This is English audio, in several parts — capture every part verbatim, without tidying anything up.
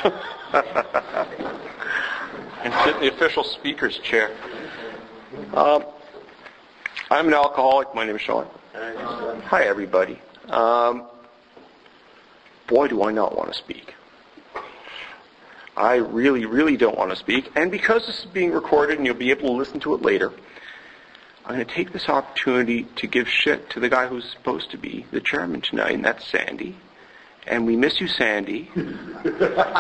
And sit in the official speaker's chair. Um, I'm an alcoholic. My name is Sean. Hi, everybody. Um, boy, do I not want to speak. I really, really don't want to speak. And because this is being recorded and you'll be able to listen to it later, I'm going to take this opportunity to give shit to the guy who's supposed to be the chairman tonight, and that's Sandy. And we miss you, Sandy. And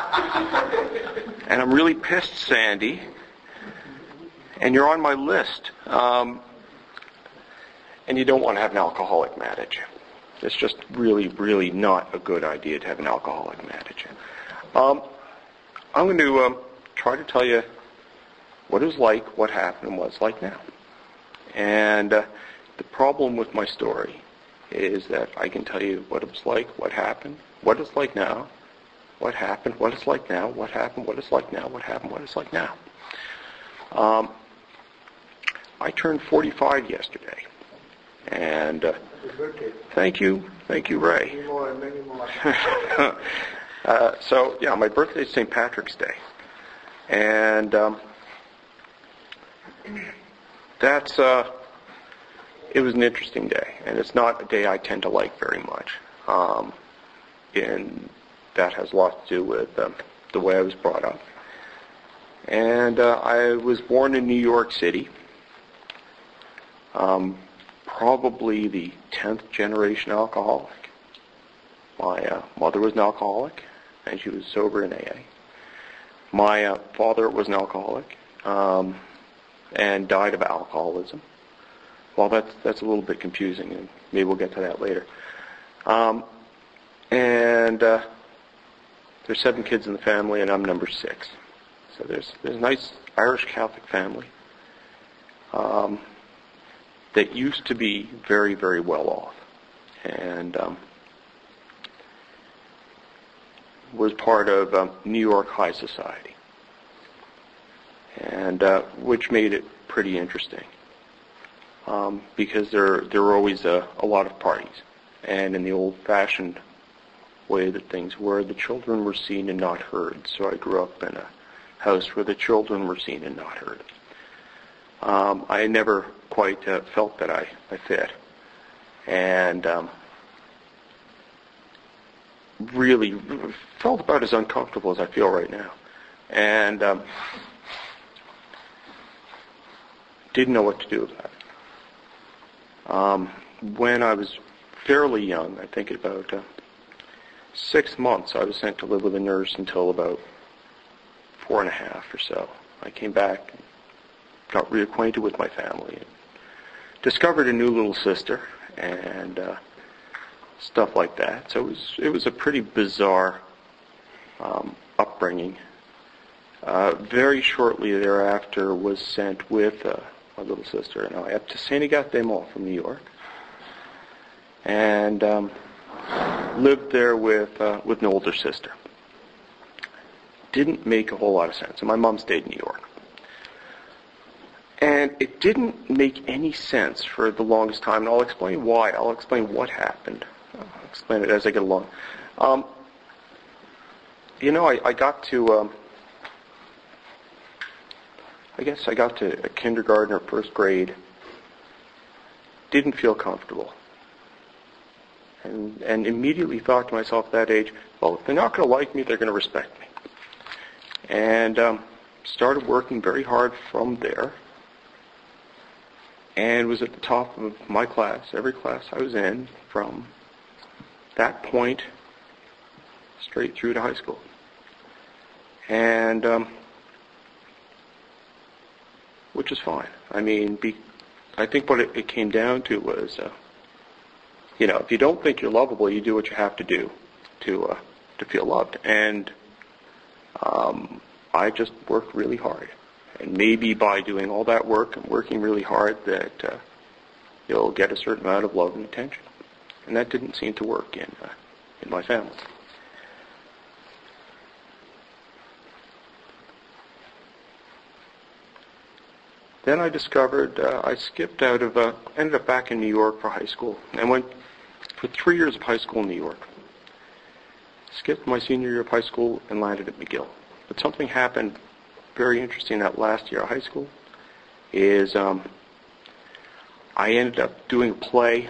I'm really pissed, Sandy. And you're on my list. Um, and you don't want to have an alcoholic mad at you. It's just really, really not a good idea to have an alcoholic mad at you. Um, I'm going to um, try to tell you what it was like, what happened, and what it's like now. And uh, the problem with my story is that I can tell you what it was like, what happened, what it's like now, what happened, what it's like now, what happened, what it's like now, what happened, what it's like now. Um, I turned forty-five yesterday. And uh, thank you, thank you, Ray. Many more and many more. uh, so, yeah, my birthday is Saint Patrick's Day. And um, that's, uh, it was an interesting day. And it's not a day I tend to like very much. Um, and that has a lot to do with um, the way I was brought up. And uh, I was born in New York City. Um, probably the tenth generation alcoholic. My uh, mother was an alcoholic, and she was sober in A A. My uh, father was an alcoholic, um, and died of alcoholism. Well, that's that's a little bit confusing, and maybe we'll get to that later. Um, and uh, there's seven kids in the family, and I'm number six. So there's there's a nice Irish Catholic family um, that used to be very, very well off, and um, was part of um, New York high society, and uh, which made it pretty interesting um, because there there were always a, a lot of parties, and in the old-fashioned way that things were, the children were seen and not heard. So I grew up in a house where the children were seen and not heard. Um, I never quite uh, felt that I, I fit, and um, really felt about as uncomfortable as I feel right now, and um, didn't know what to do about it. Um, when I was fairly young, I think about uh, six months, I was sent to live with a nurse until about four and a half or so. I came back, got reacquainted with my family, and discovered a new little sister, and uh, stuff like that. So it was it was a pretty bizarre um, upbringing. Uh, very shortly thereafter, was sent with uh, my little sister and I up to Saint-Agathe-des-Monts from New York, and um, lived there with uh, with an older sister. Didn't make a whole lot of sense, and my mom stayed in New York. And it didn't make any sense for the longest time, and I'll explain why. I'll explain what happened. I'll explain it as I get along. Um, you know, I, I got to, um, I guess I got to a kindergarten or first grade, didn't feel comfortable. And, and immediately thought to myself at that age, well, if they're not going to like me, they're going to respect me. And um, started working very hard from there, and was at the top of my class, every class I was in, from that point straight through to high school. And, um, which is fine. I mean, be, I think what it, it came down to was, uh, you know, if you don't think you're lovable, you do what you have to do to uh, to feel loved. And um, I just worked really hard. And maybe by doing all that work and working really hard that uh, you'll get a certain amount of love and attention. And that didn't seem to work in uh, in my family. Then I discovered, uh, I skipped out of, uh, ended up back in New York for high school, and went for three years of high school in New York. skipped my senior year of high school and landed at McGill. But something happened very interesting that last year of high school is um, I ended up doing a play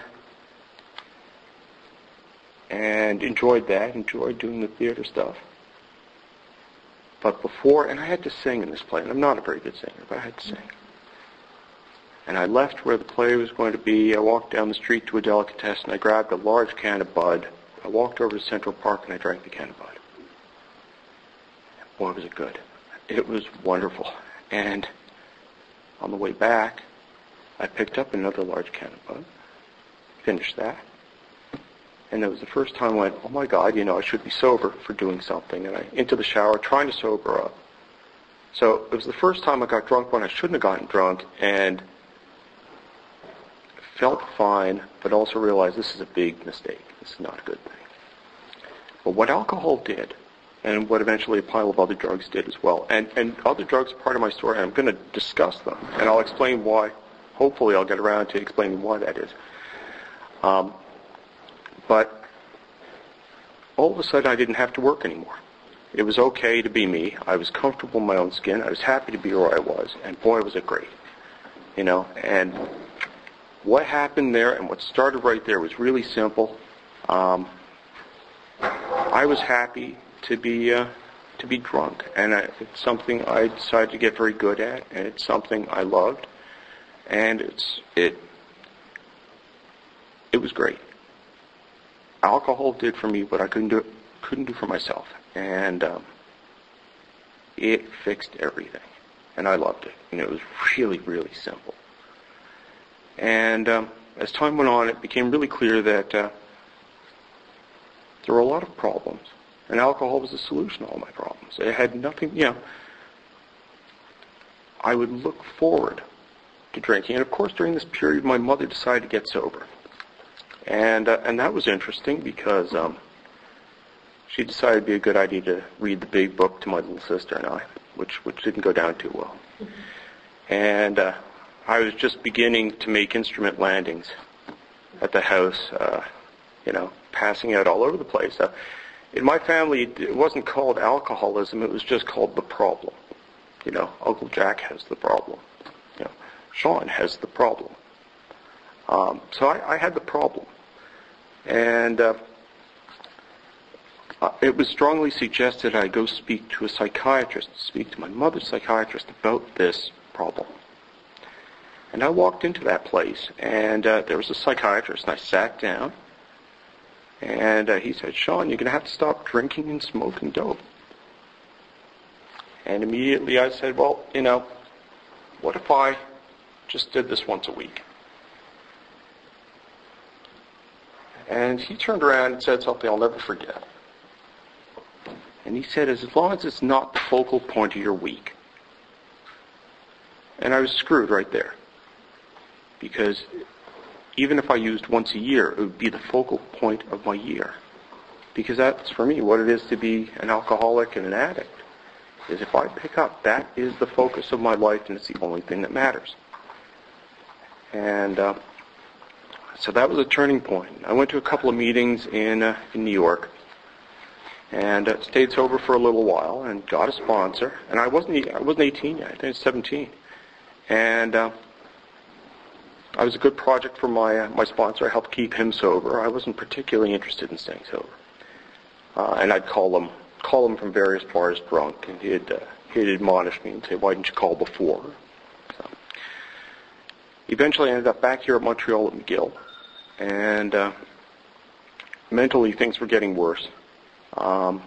and enjoyed that, enjoyed doing the theater stuff. But before, and I had to sing in this play, and I'm not a very good singer, but I had to sing. And I left where the play was going to be. I walked down the street to a delicatessen. I grabbed a large can of Bud. I walked over to Central Park and I drank the can of Bud. Boy, was it good. It was wonderful. And on the way back, I picked up another large can of Bud, finished that. And it was the first time I went, oh my God, you know, I should be sober for doing something. And I into the shower trying to sober up. So it was the first time I got drunk when I shouldn't have gotten drunk, and felt fine, but also realized this is a big mistake. This is not a good thing. But what alcohol did, and what eventually a pile of other drugs did as well, and, and other drugs are part of my story, and I'm going to discuss them, and I'll explain why. Hopefully I'll get around to explaining why that is. Um, but all of a sudden I didn't have to work anymore. It was okay to be me. I was comfortable in my own skin. I was happy to be where I was, and boy, was it great. You know, and what happened there and what started right there was really simple. Um, I was happy to be uh, to be drunk, and I, it's something I decided to get very good at, and it's something I loved, and it's it it was great. Alcohol did for me what I couldn't do couldn't do for myself, and um, it fixed everything, and I loved it, and it was really really simple. And um, as time went on, it became really clear that uh, there were a lot of problems, and alcohol was the solution to all my problems. It had nothing, you know, I would look forward to drinking. And of course, during this period, my mother decided to get sober. And uh, and that was interesting because um, she decided it'd be a good idea to read the big book to my little sister and I, which, which didn't go down too well. Mm-hmm. And uh, I was just beginning to make instrument landings at the house, uh, you know, passing out all over the place. Uh, in my family, it wasn't called alcoholism, it was just called the problem. You know, Uncle Jack has the problem. You know, Sean has the problem. Um, so I, I had the problem. And uh, it was strongly suggested I go speak to a psychiatrist, speak to my mother's psychiatrist about this problem. And I walked into that place, and uh, there was a psychiatrist, and I sat down, and uh, he said, Sean, you're going to have to stop drinking and smoking dope. And immediately I said, well, you know, what if I just did this once a week? And he turned around and said something I'll never forget. And he said, as long as it's not the focal point of your week. And I was screwed right there. Because even if I used once a year, it would be the focal point of my year. Because that's, for me, what it is to be an alcoholic and an addict. Is if I pick up, that is the focus of my life, and it's the only thing that matters. And uh, so that was a turning point. I went to a couple of meetings in uh, in New York, and uh, stayed sober for a little while, and got a sponsor. And I wasn't I wasn't eighteen yet. I think I was seventeen. And uh, I was a good project for my uh, my sponsor. I helped keep him sober. I wasn't particularly interested in staying sober, uh, and I'd call him call him from various bars drunk, and he'd uh, he'd admonish me and say, "Why didn't you call before?" So, eventually, I ended up back here at Montreal at McGill, and uh, mentally things were getting worse. Um,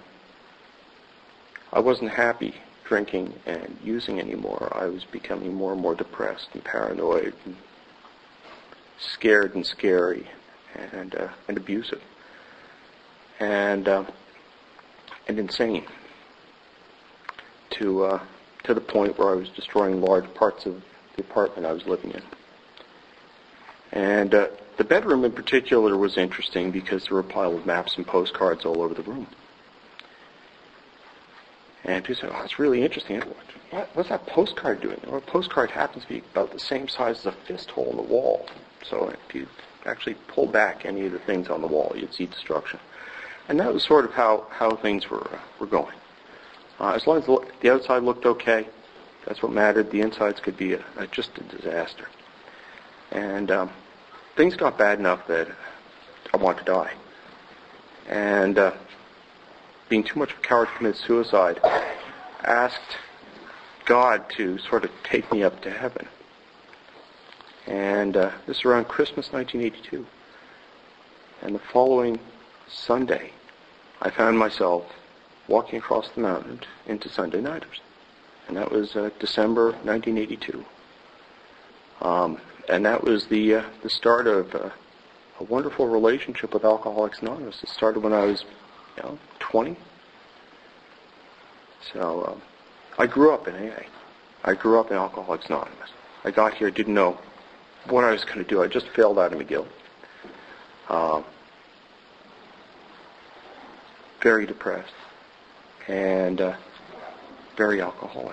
I wasn't happy drinking and using anymore. I was becoming more and more depressed and paranoid and scared and scary and uh, and abusive and uh, and insane to uh, to the point where I was destroying large parts of the apartment I was living in. And uh, the bedroom in particular was interesting because there were a pile of maps and postcards all over the room. And people said, oh, that's really interesting. What, what's that postcard doing? Well, a postcard happens to be about the same size as a fist hole in the wall. So if you actually pull back any of the things on the wall, you'd see destruction. And that was sort of how, how things were uh, were going. Uh, as long as the, the outside looked okay, that's what mattered. The insides could be a, a, just a disaster. And um, things got bad enough that I wanted to die. And uh, being too much of a coward to commit suicide, asked God to sort of take me up to heaven. And uh, this is around Christmas nineteen eighty-two. And the following Sunday, I found myself walking across the mountain into Sunday Nighters. And that was uh, December nineteen eighty-two. Um, and that was the uh, the start of uh, a wonderful relationship with Alcoholics Anonymous. It started when I was, you know, twenty. So um, I grew up in A A. I grew up in Alcoholics Anonymous. I got here, didn't know what I was going to do. I just failed out of McGill. Um, very depressed and uh, very alcoholic.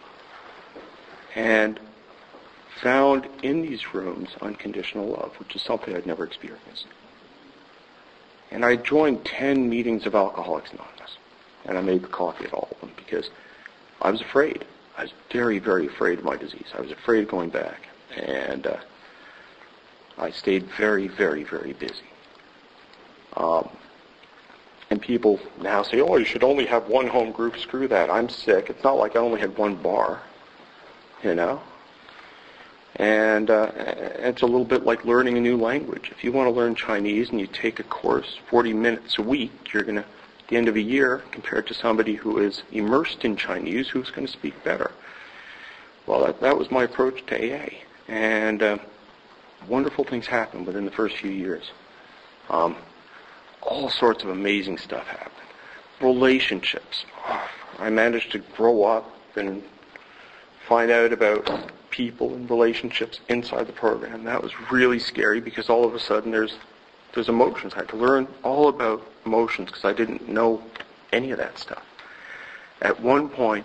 And found in these rooms unconditional love, which is something I'd never experienced. And I joined ten meetings of Alcoholics Anonymous, and I made the coffee at all of them because I was afraid. I was very, very afraid of my disease. I was afraid of going back. And uh, I stayed very, very, very busy. Um, and people now say, oh, you should only have one home group. Screw that. I'm sick. It's not like I only had one bar, you know. And uh, it's a little bit like learning a new language. If you want to learn Chinese and you take a course forty minutes a week, you're going to, at the end of a year, compared to somebody who is immersed in Chinese, who's going to speak better. Well, that, that was my approach to A A. And uh, wonderful things happened within the first few years. Um, all sorts of amazing stuff happened. Relationships. Oh, I managed to grow up and find out about people and relationships inside the program. That was really scary because all of a sudden there's there's emotions. I had to learn all about emotions because I didn't know any of that stuff. At one point,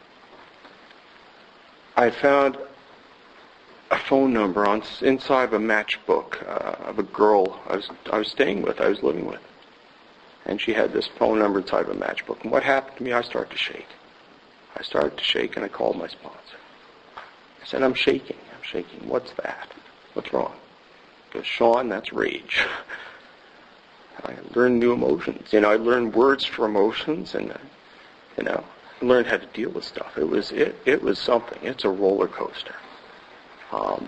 I found a phone number on inside of a matchbook uh, of a girl I was I was staying with, I was living with, and she had this phone number inside of a matchbook. And what happened to me? I started to shake. I started to shake, and I called my sponsor. I said, "I'm shaking. I'm shaking. What's that? What's wrong?" He goes, "Sean, that's rage." I learned new emotions. You know, I learned words for emotions, and uh, you know, I learned how to deal with stuff. It was it it was something. It's a roller coaster. Um,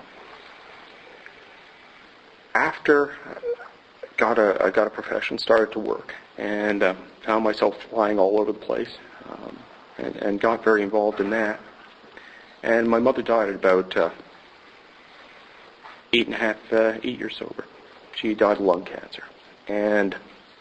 after I got a I got a profession, started to work, and uh, found myself flying all over the place, um, and, and got very involved in that. And my mother died at about uh, eight and a half, uh, eight years sober. She died of lung cancer, and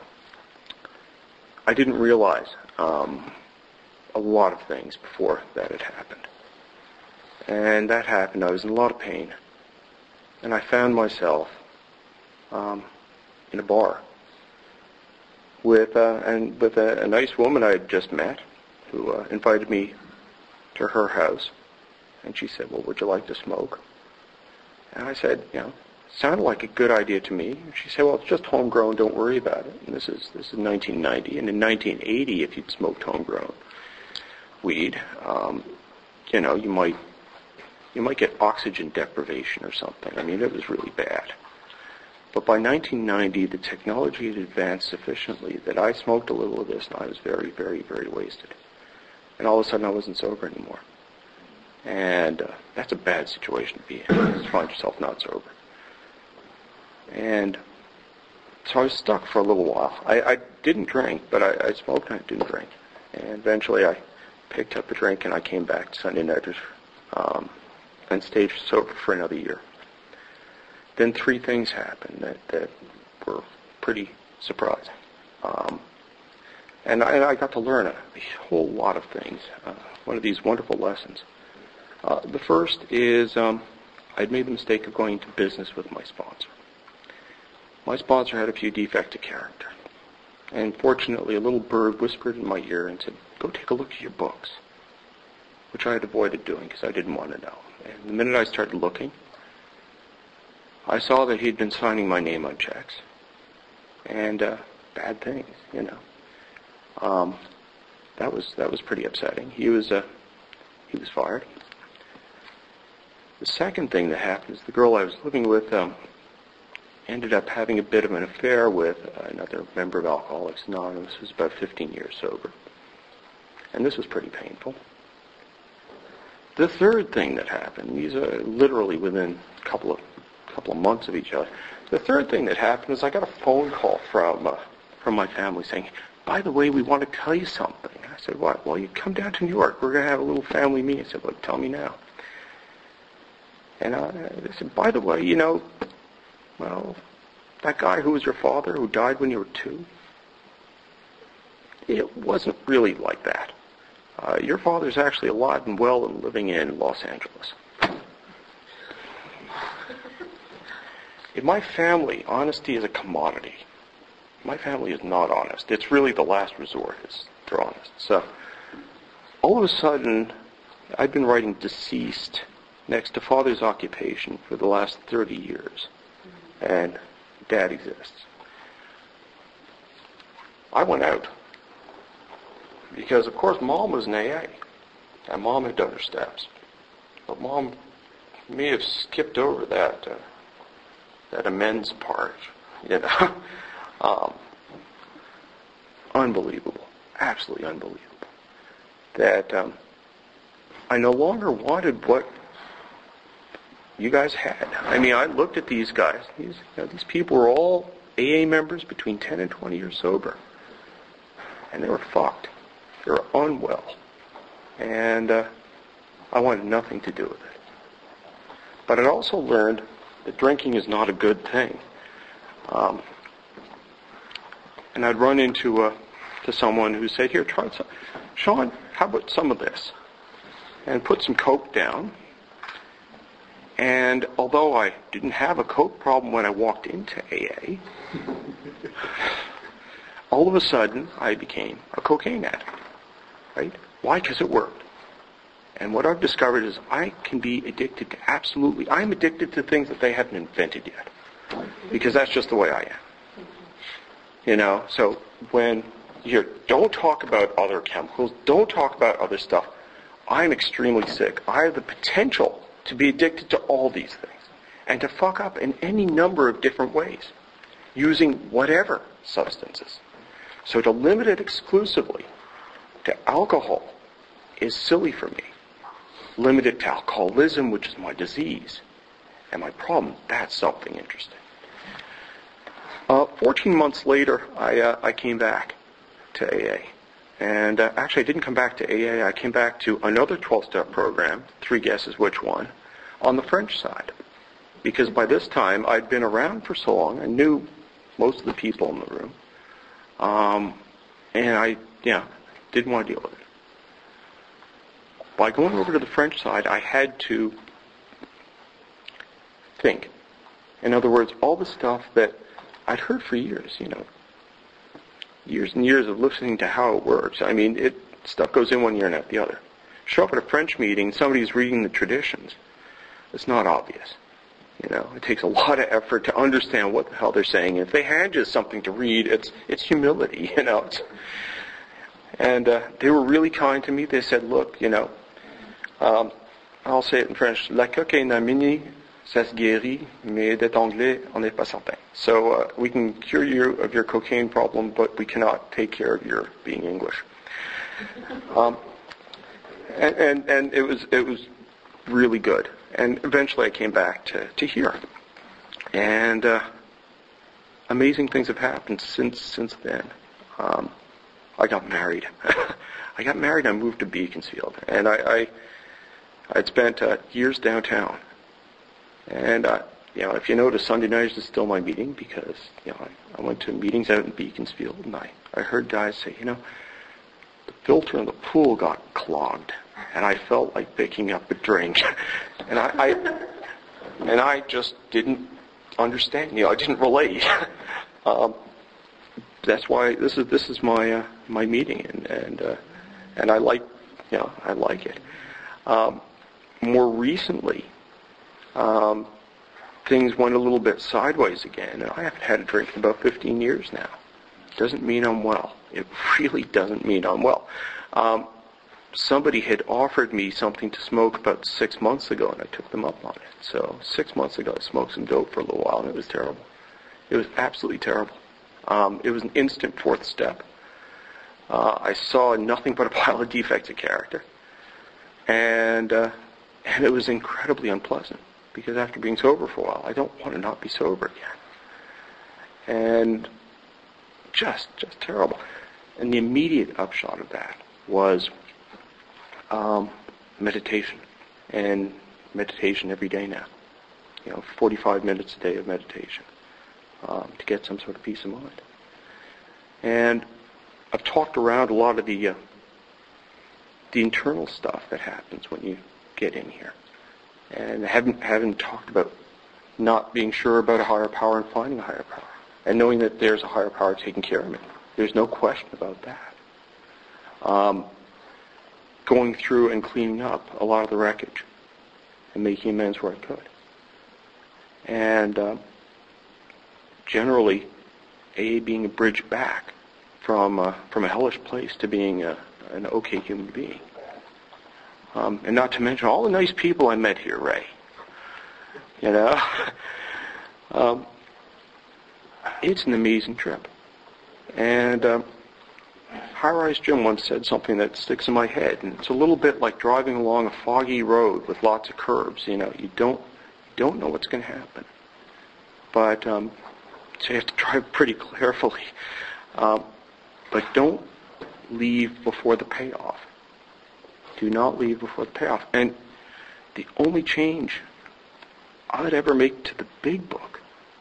I didn't realize um, a lot of things before that had happened. And that happened. I was in a lot of pain, and I found myself um, in a bar with uh, and with a, a nice woman I had just met, who uh, invited me to her house, and she said, "Well, would you like to smoke?" And I said, "You know, sounded like a good idea to me." And she said, "Well, it's just homegrown. Don't worry about it." And this is this is nineteen ninety, and in nineteen eighty, if you'd smoked homegrown weed, um, you know, you might. You might get oxygen deprivation or something. I mean, it was really bad. But by nineteen ninety, the technology had advanced sufficiently that I smoked a little of this, and I was very, very, very wasted. And all of a sudden, I wasn't sober anymore. And uh, that's a bad situation to be in. You find yourself not sober. And so I was stuck for a little while. I, I didn't drink, but I, I smoked and I didn't drink. And eventually, I picked up a drink, and I came back to Sunday Nighters. Um, and stayed sober for another year. Then three things happened that, that were pretty surprising. Um, and, I, and I got to learn a, a whole lot of things, uh, one of these wonderful lessons. Uh, the first is um, I'd made the mistake of going into business with my sponsor. My sponsor had a few defects of character. And fortunately, a little bird whispered in my ear and said, "Go take a look at your books," which I had avoided doing because I didn't want to know. And the minute I started looking, I saw that he'd been signing my name on checks. And uh, bad things, you know. Um, that was that was pretty upsetting. He was uh, he was fired. The second thing that happened is the girl I was living with um, ended up having a bit of an affair with another member of Alcoholics Anonymous who's about fifteen years sober. And this was pretty painful. The third thing that happened, these are literally within a couple of couple of months of each other. The third thing that happened is I got a phone call from uh, from my family saying, "By the way, we want to tell you something." I said, "What?" "Well, you come down to New York. We're going to have a little family meeting." I said, "Well, tell me now." And uh, they said, "By the way, you know, well, that guy who was your father, who died when you were two, it wasn't really like that. Uh, your father's actually alive and well and living in Los Angeles." In my family, honesty is a commodity. My family is not honest. It's really the last resort, is they're honest. So, all of a sudden, I've been writing deceased next to father's occupation for the last thirty years. And dad exists. I went out. Because, of course, mom was in A A. And mom had done her steps. But mom may have skipped over that uh, that amends part. You know? um, unbelievable. Absolutely unbelievable. That um, I no longer wanted what you guys had. I mean, I looked at these guys. These, you know, these people were all A A members between ten and twenty years sober. And they were fucked. They were unwell. And uh, I wanted nothing to do with it. But I also learned that drinking is not a good thing. Um, and I'd run into uh, to someone who said, "Here, try some. Sean, how about some of this?" And put some Coke down. And although I didn't have a Coke problem when I walked into A A, all of a sudden I became a cocaine addict. Right? Why? Because it worked. And what I've discovered is I can be addicted to absolutely, I'm addicted to things that they haven't invented yet. Because that's just the way I am. You know, so when you don't talk about other chemicals, don't talk about other stuff, I'm extremely sick. I have the potential to be addicted to all these things. And to fuck up in any number of different ways. Using whatever substances. So to limit it exclusively to alcohol is silly for me. Limit it to alcoholism, which is my disease, and my problem, that's something interesting. Uh, fourteen months later, I, uh, I came back to A A. And uh, actually, I didn't come back to A A. I came back to another twelve-step program, three guesses which one, on the French side. Because by this time, I'd been around for so long, I knew most of the people in the room. Um, and I, yeah, didn't want to deal with it. By going over to the French side, I had to think. In other words, all the stuff that I'd heard for years, you know, years and years of listening to how it works. I mean, it stuff goes in one ear and out the other. Show up at a French meeting, somebody's reading the traditions. It's not obvious. You know, it takes a lot of effort to understand what the hell they're saying. And if they hand you something to read, it's it's humility, you know. It's, and uh, they were really kind to me. They said, "Look, you know, um, I'll say it in French. La cocaïne amini, ça se guérit, mais d'être anglais, on n'est pas certain. So uh, we can cure you of your cocaine problem, but we cannot take care of your being English." Um, and, and and it was it was really good. And eventually I came back to, to here. And uh, amazing things have happened since since then. Um, I got married. I got married and I moved to Beaconsfield. And I, I, I'd spent uh, years downtown. And, uh, you know, if you notice, Sunday nights is still my meeting because, you know, I, I went to meetings out in Beaconsfield and I, I heard guys say, you know, the filter in the pool got clogged. And I felt like picking up a drink. And I, I and I just didn't understand. You know, I didn't relate. um, that's why this is this is my uh, my meeting, and and uh, and I like, you know, I like it. Um, more recently, um, things went a little bit sideways again, and I haven't had a drink in about fifteen years now. doesn't mean I'm well. It really doesn't mean I'm well. Um, somebody had offered me something to smoke about six months ago, and I took them up on it. So six months ago, I smoked some dope for a little while, and it was terrible. It was absolutely terrible. Um, it was an instant fourth step. Uh, I saw nothing but a pile of defects of character. And, uh, and it was incredibly unpleasant, because after being sober for a while, I don't want to not be sober again. And just, just terrible. And the immediate upshot of that was um, meditation. And meditation every day now. You know, forty-five minutes a day of meditation um, to get some sort of peace of mind. And I've talked around a lot of the uh, the internal stuff that happens when you get in here. And I haven't, haven't talked about not being sure about a higher power and finding a higher power. And knowing that there's a higher power taking care of me. There's no question about that. Um, going through and cleaning up a lot of the wreckage and making amends where I could. And uh, generally, A A being a bridge back from uh, from a hellish place to being a, an okay human being. Um, and not to mention all the nice people I met here, Ray. You know? um, it's an amazing trip. And um, High Rise Jim once said something that sticks in my head, and it's a little bit like driving along a foggy road with lots of curves. You know, you don't you don't know what's going to happen. But um, so you have to drive pretty carefully. Um, but don't leave before the payoff. Do not leave before the payoff. And the only change I'd ever make to the big book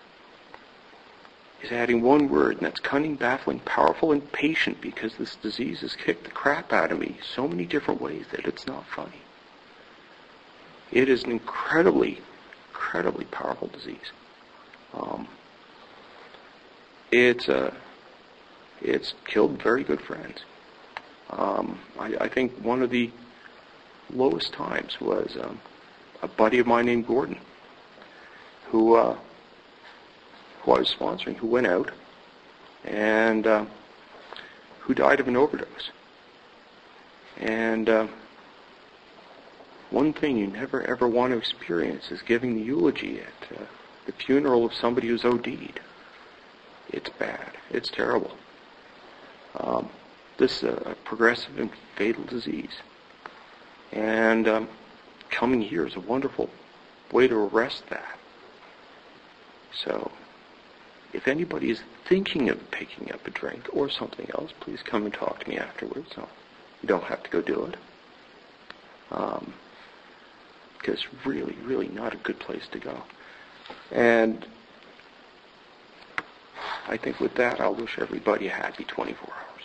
is adding one word, and that's cunning, baffling, powerful, and patient, because this disease has kicked the crap out of me so many different ways that it's not funny. It is an incredibly, incredibly powerful disease. Um, it's uh, it's killed very good friends. Um, I, I think one of the lowest times was um, a buddy of mine named Gordon, who uh, who I was sponsoring, who went out and uh, who died of an overdose. And uh, one thing you never ever want to experience is giving the eulogy at uh, the funeral of somebody who's O D'd. It's bad. It's terrible. Um, this is a progressive and fatal disease. And um, coming here is a wonderful way to arrest that. So, if anybody is thinking of picking up a drink or something else, please come and talk to me afterwards. So you don't have to go do it. Um, because it's really, really not a good place to go. And I think with that, I'll wish everybody a happy twenty-four hours.